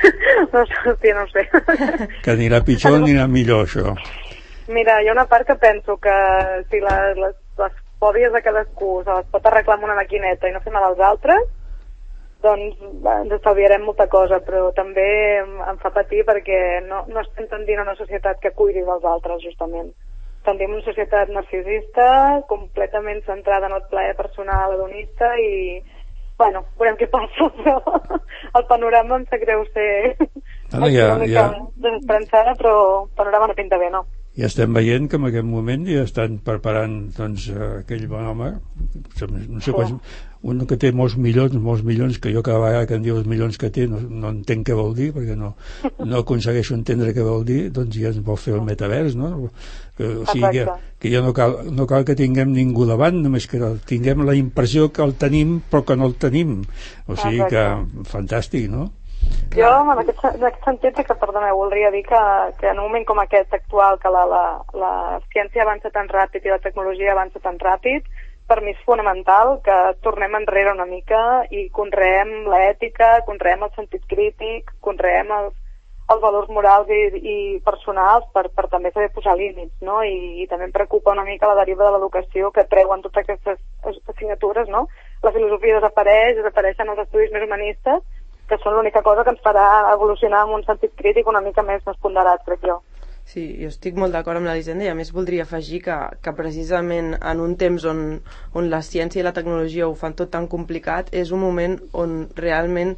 No sé. Que anirà pitjor o anirà millor, això? Mira, hi ha una part que penso que si les fòbies de cadascú se les pot arreglar amb una maquineta i no fer mal als altres, doncs ens estalviarem molta cosa, però també em fa patir perquè no estem tendint a una societat que cuidi dels altres, justament. Tendim una societat narcisista, completament centrada en el plaer personal hedonista i, bueno, veurem què passa, però el panorama em sap greu ser una mica desesperançada, però el panorama no pinta bé, no? Ja estem veient que en aquest moment ja estan preparant aquell bon home, no sé quants, un que té molts milions, que jo cada vegada que em diu els milions que té no entenc què vol dir, perquè no aconsegueixo entendre què vol dir, doncs ja ens vol fer el metavers, no? O sigui que ja no cal que tinguem ningú davant, només que tinguem la impressió que el tenim però que no el tenim, o sigui que fantàstic, no? Jo, en aquest sentit, perdoneu, voldria dir que en un moment com aquest actual, que la ciència avança tan ràpid i la tecnologia avança tan ràpid, per mi és fonamental que tornem enrere una mica i conreem l'ètica, conreem el sentit crític, conreem els valors morals i personals per també saber posar límits, no? I també em preocupa una mica la deriva de l'educació que treuen totes aquestes assignatures, no? La filosofia desapareixen els estudis més humanistes, que són l'única cosa que ens farà evolucionar amb un sentit crític una mica més ponderat, crec jo. Sí, jo estic molt d'acord amb l'Elisenda i a més voldria afegir que precisament en un temps on la ciència i la tecnologia ho fan tot tan complicat, és un moment on realment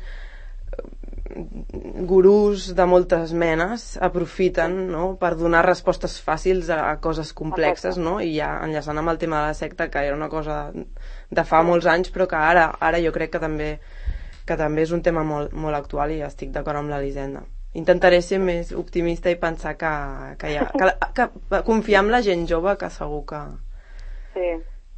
gurús de moltes menes aprofiten, no?, per donar respostes fàcils a coses complexes, no? I ja enllaçant amb el tema de la secta, que era una cosa de fa molts anys, però que ara jo crec que també és un tema molt, molt actual i estic d'acord amb l'Elisenda. Intentaré ser més optimista i pensar que confiar en la gent jove, que segur que... Sí.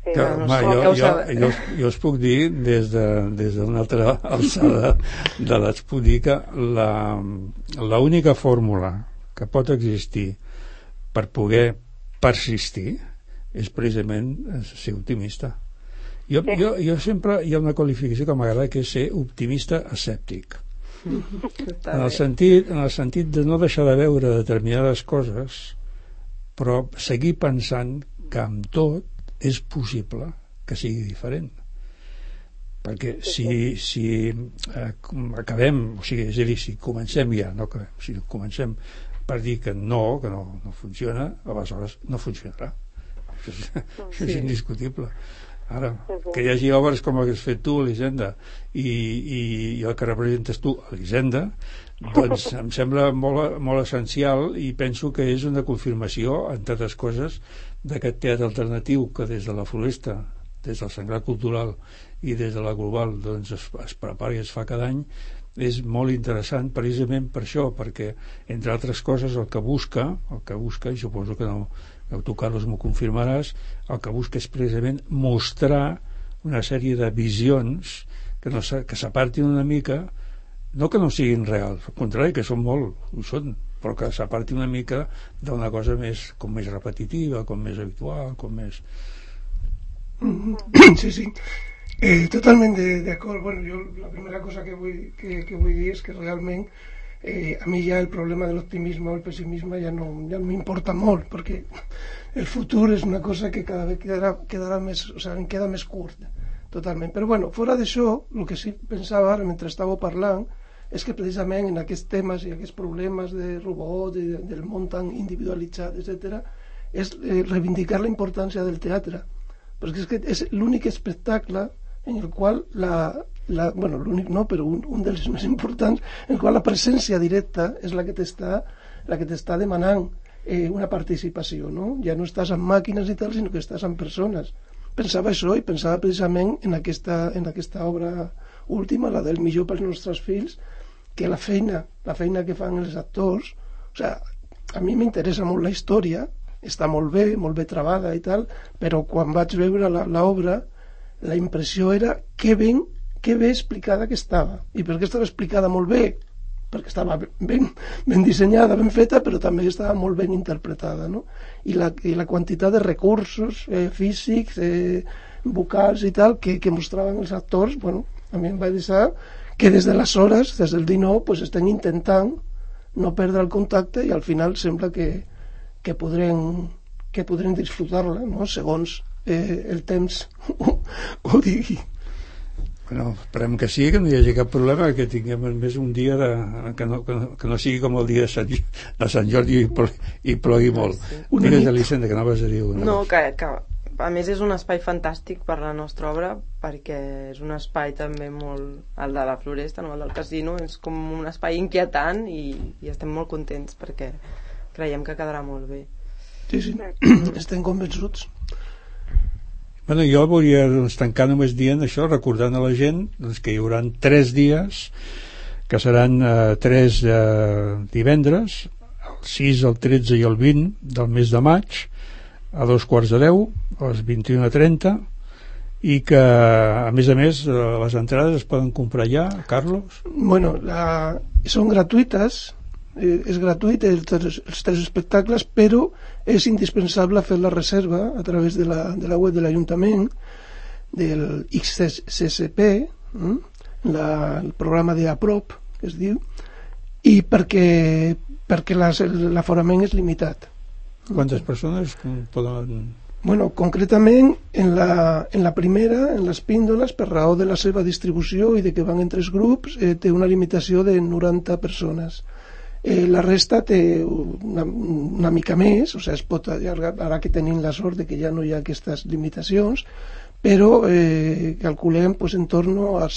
Jo us puc dir des d'una altra alçada de l'edat, puc dir que l'única fórmula que pot existir per poder persistir és precisament ser optimista. Jo sempre hi ha una qualificació que m'agrada, que és ser optimista escèptic, en el sentit de no deixar de veure determinades coses però seguir pensant que amb tot és possible que sigui diferent, perquè si acabem, o sigui, és a dir, si comencem si comencem per dir que no funciona, aleshores no funcionarà. Això és indiscutible. Ara, que hi hagi obres com el que has fet tu, Elisenda, i el que representes tu, Elisenda, doncs em sembla molt essencial, i penso que és una confirmació, entre altres coses, d'aquest teatre alternatiu que des de la Floresta, des del Sangrat Cultural i des de la Global doncs es prepara i es fa cada any. És molt interessant precisament per això, perquè entre altres coses el que busca, i suposo que tu, Carlos, m'ho confirmaràs, el que busca és precisament mostrar una sèrie de visions que s'apartin una mica, no que no siguin reals, al contrari, que són molt, ho són, però que s'apartin una mica d'una cosa més repetitiva, com més habitual, com més... Sí. Totalment d'acord. Bueno, jo la primera cosa que vull dir és que realment a mi ja el problema de l'optimisme o el pessimisme ja no m'importa molt, perquè el futur és una cosa que cada vegada quedarà més, o sigui, em queda més curt, totalment. Però bueno, fora d'això, el que sí pensava ara mentre estàveu parlant és que precisament en aquests temes i aquests problemes de robot, del món tan individualitzat, etc., és reivindicar la importància del teatre, perquè és que és l'únic espectacle en el qual bueno, l'únic no, però un dels més importants, en el qual la presència directa és la que t'està demanant una participació, no? Ja no estàs amb màquines i tal, sinó que estàs amb persones. Pensava això i pensava precisament en aquesta obra última, la del Millor pels nostres fills, que la feina que fan els actors, o sigui, a mi m'interessa molt la història, està molt bé travada i tal, però quan vaig veure l'obra, la impressió era que bé explicada que estava. I per què estava explicada molt bé? Perquè estava ben dissenyada, ben feta, però també estava molt ben interpretada, no? I la quantitat de recursos físics, vocals i tal, que mostraven els actors, bueno, a mi em va deixar que des d'aleshores, des del 19, pues estem intentant no perdre el contacte i al final sembla que podrem disfrutar-la, no? Segons el temps ho digui. Bueno, esperem que sí, que no hi hagi cap problema, que tinguem més un dia que no sigui com el dia de Sant Jordi i plogui molt. Digues, Elisenda, que no vas a dir una cosa. No, que a més és un espai fantàstic per la nostra obra, perquè és un espai també molt... el de la Floresta, no? El del casino, és com un espai inquietant i estem molt contents perquè creiem que quedarà molt bé. Sí, estem convençuts. Bueno, jo volia tancar només dient això, recordant a la gent que hi haurà 3 dies, que seran 3 divendres, el 6, el 13 i el 20 del mes de maig, a 2:45, a les 21:30, i que, a més, les entrades es poden comprar ja, Carlos? Bueno, són gratuïtes, és gratuït els 3 espectacles, però és indispensable fer la reserva a través de la web de l'Ajuntament, del XCCP, el programa d'Aprop, que es diu, i perquè l'aforament és limitat. Quantes persones poden... Bueno, concretament en la primera, en les píndoles, per raó de la seva distribució i de que van en 3 grups, té una limitació de 90 persones. La resta té una mica més, o sigui, es pot allargar, ara que tenim la sort de que ja no hi ha aquestes limitacions, però calculem en torn a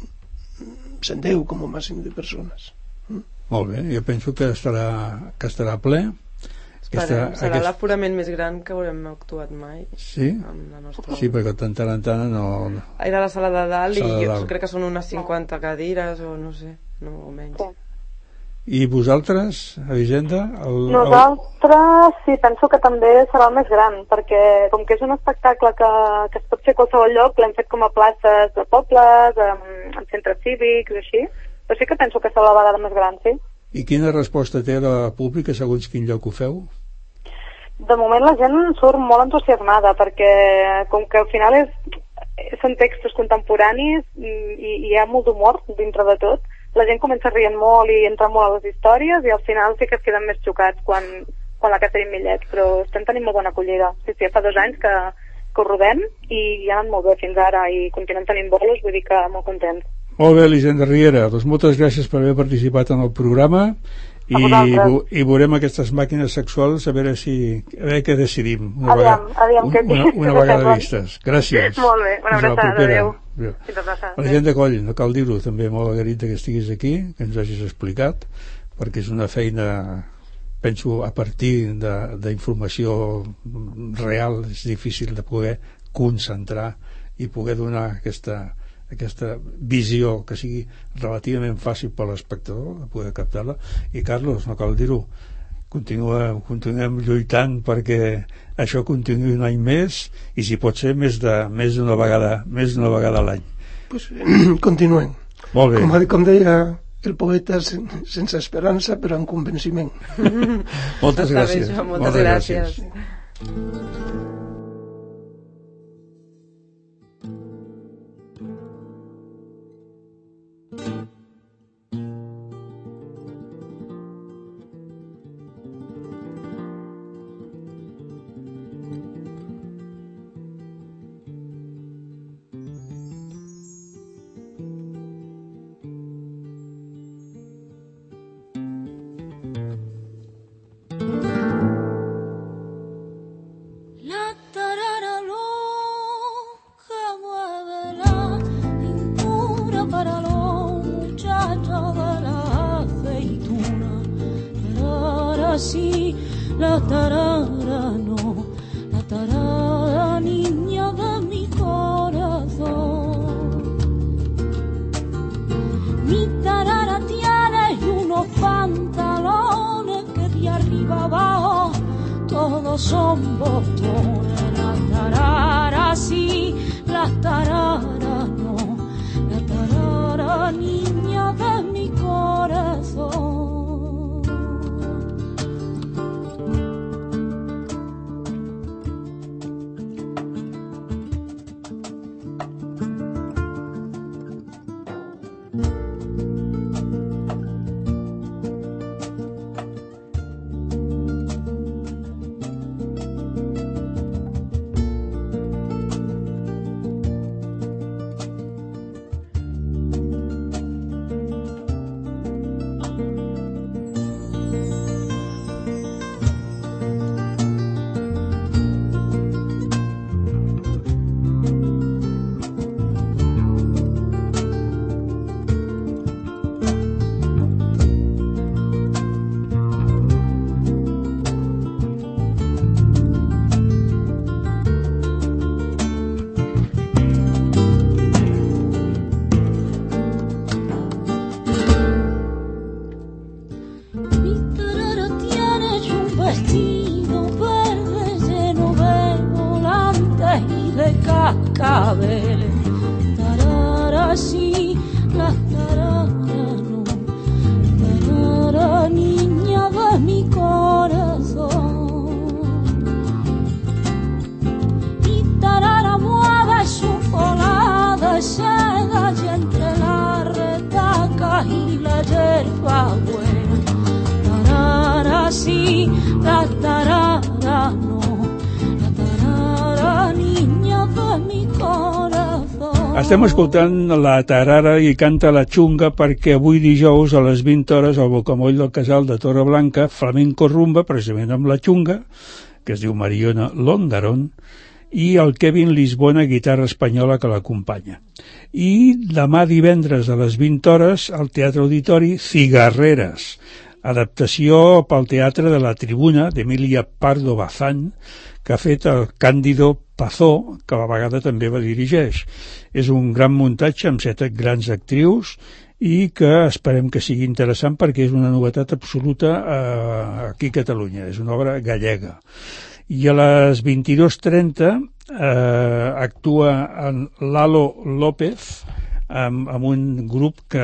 110 com a màxim de persones. Molt bé, jo penso que estarà ple. Serà l'aforament més gran que haurem actuat mai. Sí? Sí, perquè tant no... Era la sala de dalt i jo crec que són unes 50 cadires o no sé, no, o menys. I vosaltres, Elisenda? Nosaltres sí, penso que també serà el més gran, perquè com que és un espectacle que es pot fer a qualsevol lloc, l'hem fet com a places de pobles, en centres cívics i així, però sí que penso que serà la vegada més gran, sí. I quina resposta té la pública segons quin lloc ho feu? De moment la gent surt molt entusiasmada, perquè com que al final són textos contemporanis i hi ha molt d'humor dintre de tot, la gent comença rient molt i entra molt a les històries i al final sí que es queden més xocats quan la que tenim millet, però estem tenint molt bona acollida. Sí, fa 2 anys que ho rodem i ja ha anat molt bé fins ara i continuem tenint bolos, vull dir que molt contents. Molt bé, Elisenda Riera, doncs moltes gràcies per haver participat en el programa I veurem aquestes màquines sexuals a veure què decidim una vegada vistes. Gràcies. Molt bé, una abraçada, adéu. La gent de Coll, no cal dir-ho, també molt agraït que estiguis aquí, que ens hagis explicat, perquè és una feina, penso, a partir d'informació real, és difícil de poder concentrar i poder donar aquesta visió que sigui relativament fàcil per l'espectador de poder captar-la. I Carlos, no cal dir-ho, continuem lluitant perquè això continuï un any més i si pot ser més d'una vegada a l'any. Pues, continuem. Molt bé. Com deia el poeta, sense esperança però amb convenciment. Moltes gràcies. Moltes gràcies. Sí, la tarara no, la tarara niña de mi corazón. Mi tarara tiene unos pantalones que de arriba abajo todos son botones. La tarara sí, la tarara no, la tarara niña de mi corazón. Estem escoltant la tarara i canta la xunga perquè avui dijous a les 20 hores al Bocamoll del Casal de Torreblanca, flamenco rumba, precisament amb la xunga, que es diu Mariona Londarón, i el Kevin Lisbona, guitarra espanyola, que l'acompanya. I demà divendres a les 20 hores al Teatre Auditori Cigarreres, adaptació pel Teatre de la Tribuna d'Emilia Pardo Bazán, que ha fet el Cándido Pazó, que a la vegada també la dirigeix. És un gran muntatge amb 7 grans actrius i que esperem que sigui interessant perquè és una novetat absoluta aquí a Catalunya. És una obra gallega. I a les 22:30 actua en Lalo López amb un grup que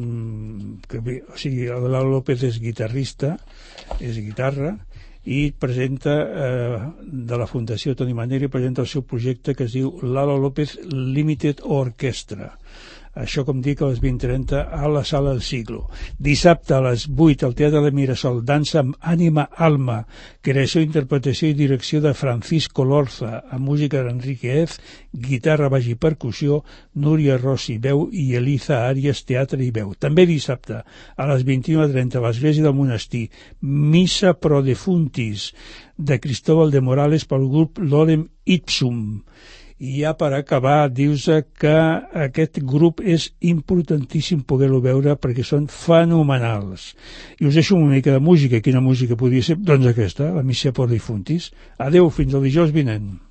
o sigui, Lalo López és guitarrista, és guitarra, i presenta de la Fundació Toni Manero, presenta el seu projecte que es diu Lalo López Limited Orchestra. Això, com dic, a les 20:30 a la Sala del Siglo. Dissabte a les 8 al Teatre de Mirasol, dansa amb Ànima Alma, creació, interpretació i direcció de Francisco Lorza, amb música d'Enrique Ez, guitarra, baix i percussió, Núria Rossi, veu, i Eliza Arias, teatre i veu. També dissabte a les 21:30 a l'Església del Monestir, Missa Pro Defuntis, de Cristóbal de Morales pel grup Lorem Ipsum. I ja per acabar, dius que aquest grup és importantíssim poder-lo veure perquè són fenomenals. I us deixo una mica de música. Quina música podria ser? Doncs aquesta, la Missa Pro Defuntis. Adeu, fins el dijous vinent.